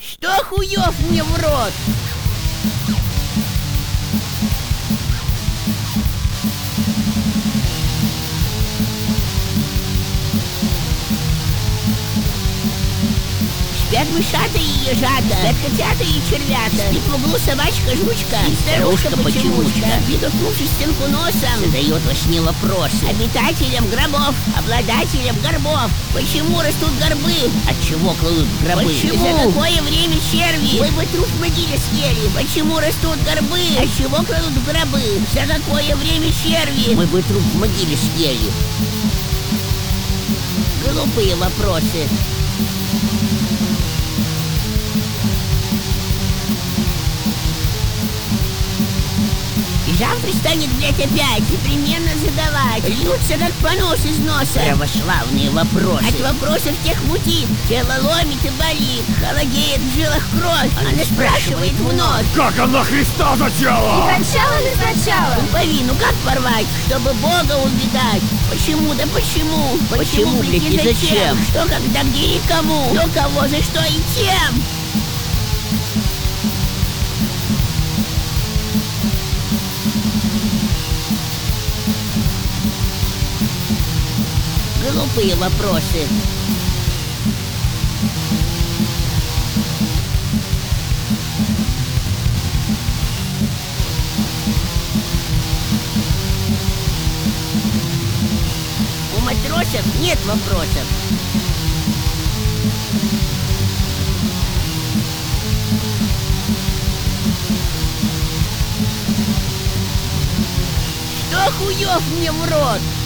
Что хуёв мне в рот? Спят мышата и ежата, спят котята и червята, спит в углу собачка-жучка и старушка-почемучка. Притолкнувшись в стенку носом, задает во сне вопросы обитателям гробов, обладателям горбов. Почему растут горбы? От чего кладут гробы? Почему? За какое время черви мой бы труп в могиле съели? Почему растут горбы? От чего кладут гробы? За какое время черви мой бы труп в могиле съели? Глупые вопросы. Завтра станет, блядь, опять непременно задавать. Льются как понос из носа православные вопросы. От вопросов тех мутит, тело ломит и болит, холодеет в жилах кровь. Она спрашивает вновь: как она Христа зачала? И кончала ли сначала? Пуповину как порвать, чтобы Бога увидать? Почему, да почему? Почему, блядь, и зачем? Что, когда, где и кому? До кого, за что и чем? Глупые вопросы. У матросов нет вопросов. Что хуёв мне в рот?